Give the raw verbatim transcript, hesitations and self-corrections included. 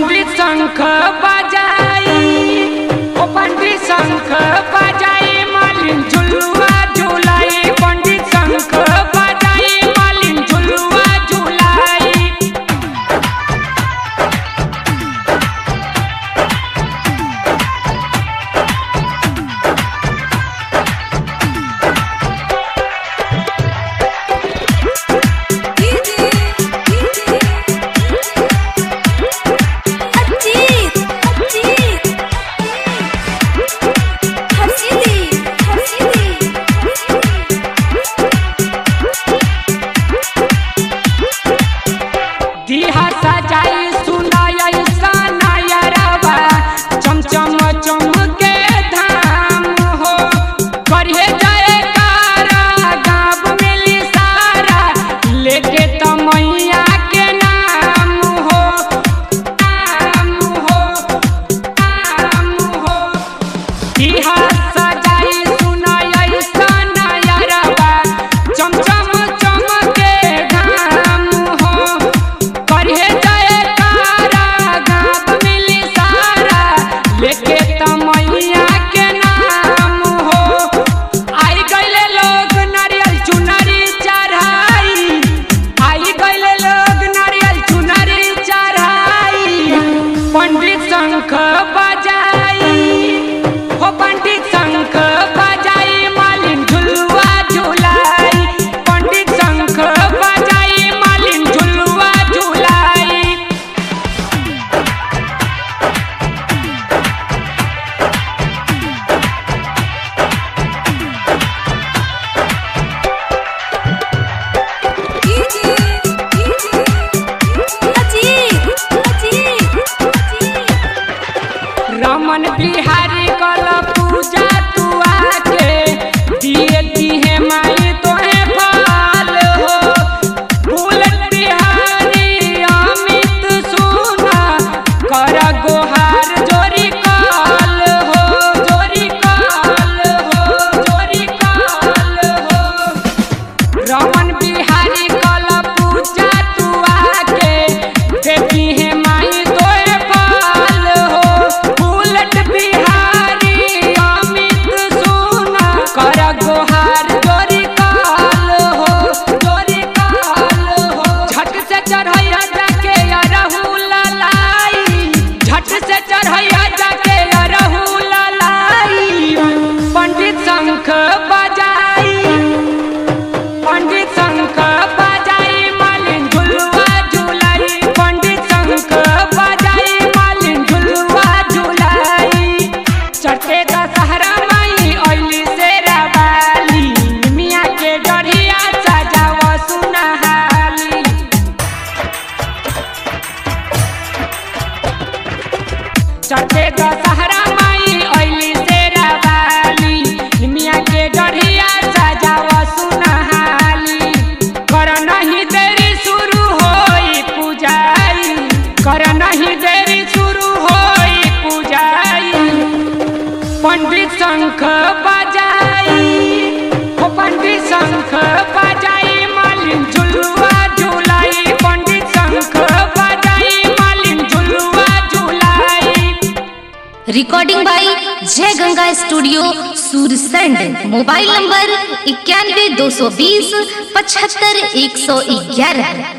पंडित शंख बजाई, ओ पंडित शंख बजाई, मालिन झुलुआ झुलाई, पंडित शंख बजाई, मालिन झुलुआ झुलाई। दिहा सजाई सुनाई सनायरवा, चमचम चमके धाम हो, करिए जयकारा गाँव मिली सारा, लेके तमैया के नाम हो, नाम हो, नाम हो। दिहा सजाई सुनाई सनायरवा, चमचम चमके धाम हो, करिए जयकारा गाँव मिली सारा, लेके तमैया के नाम हो। आई गइले लोग नारियल चुनरी चढ़ाई, आई गइले लोग नारियल चुनरी चढ़ाई, पंडित शंख बजाई, हो पंडित शंख बजाई, मालिन झुलुआ झुलाई, पंडित शंख बजाई, मालिन झुलुआ झुलाई। रमन बिहारी कल पूजा तू आके, दिए दिहे माई तोहे फल हो, बुलेट बिहारी अमित सुना, कर गोहार जोरी काल हो, जोरी काल हो, जोरी काल हो। रमन बिहारी कल पूजा तू आके, देती है माई तोहे फल हो, बुलेट बिहारी अमित सुना, कर गोहार जोरी काल हो, जोरी काल हो। झट से चढ़ैया जाके अरहू लाई, झट से चढ़ैया जाके अरहू लाई, पंडित शंख बजाई, पंडित शंख बजाई, मालिन झुलुआ झुलाई, पंडित शंख बजाई, मालिन झुलुआ झुलाई। चढ़ते दशहरा माई अइली शेरा वाली, मिया के डढ़िया सजाव सुनहाली। चढ़ते दशहरा माई अइली शेरा वाली, मिया के डढ़िया सजाव सुनहाली। कर नहीं देरी शुरू होई पूजाई, कर नहीं देरी शुरू होई पूजाई, पंडित शंख बजाई, हो पंडित शंख बजाई, मालिन झुलुआ झुलाई, पंडित शंख बजाई, मालिन झुलुआ झुलाई। Recording by Jai Ganga studio Sursand. Mobile number इक्यानवे दो सौ बीस पचहत्तर एक सौ ग्यारह।